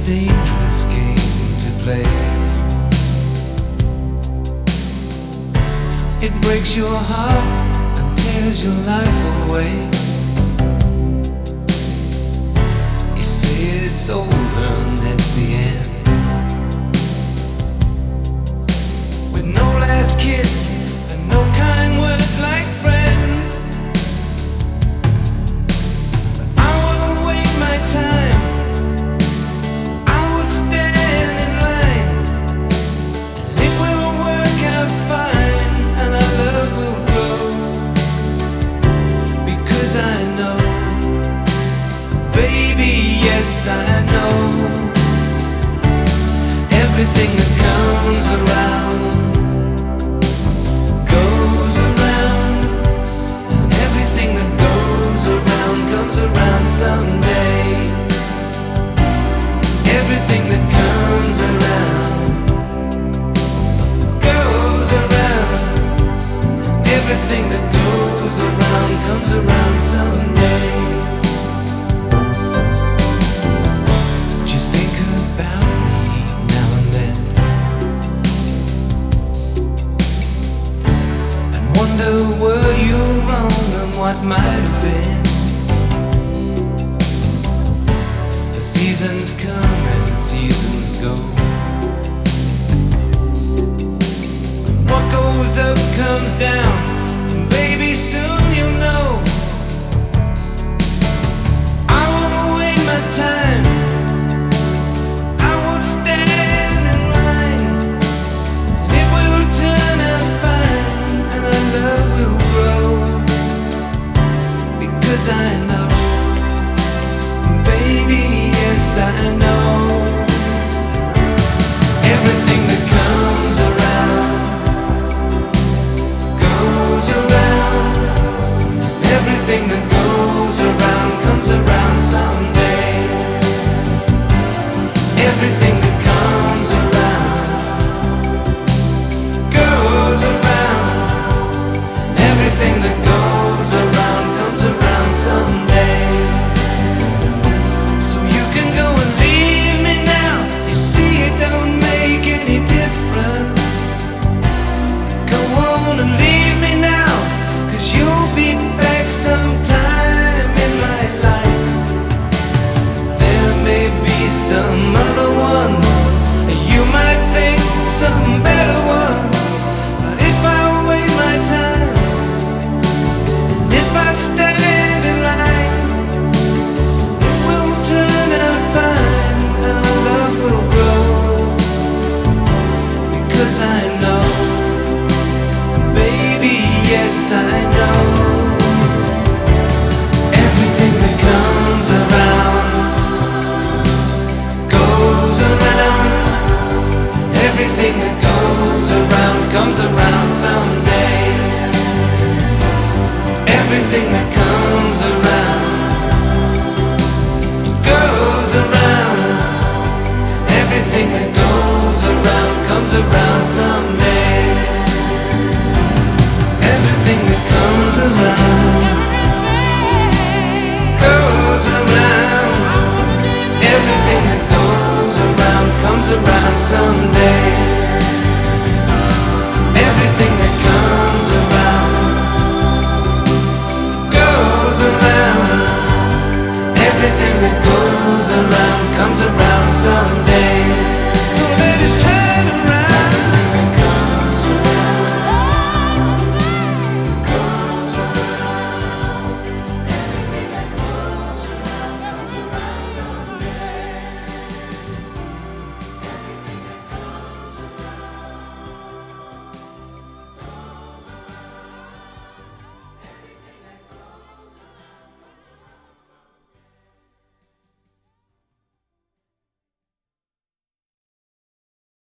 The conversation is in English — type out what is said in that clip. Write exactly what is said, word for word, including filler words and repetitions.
dangerous game to play. It breaks your heart and tears your life away. You say it's over and it's the end, with no last kiss and no kind words like friends. But I will wait my time, I will stand in line, and it will work out fine, and our love will grow. Because I know, baby, yes I know, everything that comes around goes around, and everything that goes around comes around someday. Everything that comes around goes around, everything that goes around comes around someday. Just think about me now and then, and wonder were you wrong and what might have been. The seasons come and the seasons go, and what goes up comes down, and baby soon you'll know. I will wait my time, I will stand in line, and it will turn out fine, and our love will grow. Because I know, baby, yes I know, everything that comes around goes around, everything that goes around comes around someday. Everything that comes around goes around, everything that goes around comes around someday. So you can go and leave me now, you see it don't make any difference. Go on and leave me now, 'cause you'll be back sometime in my life. There may be some other ones, you might think some better ones, but if I wait my time, and if I stand in line, it will turn out fine, and our love will grow. Because I know, baby, yes I know, everything that comes around goes around, everything that goes around comes around someday. Everything that comes around goes around, everything that goes around comes around someday. Everything that comes around goes around, everything that goes around comes around someday. Everything that comes around goes around, everything that goes around comes around.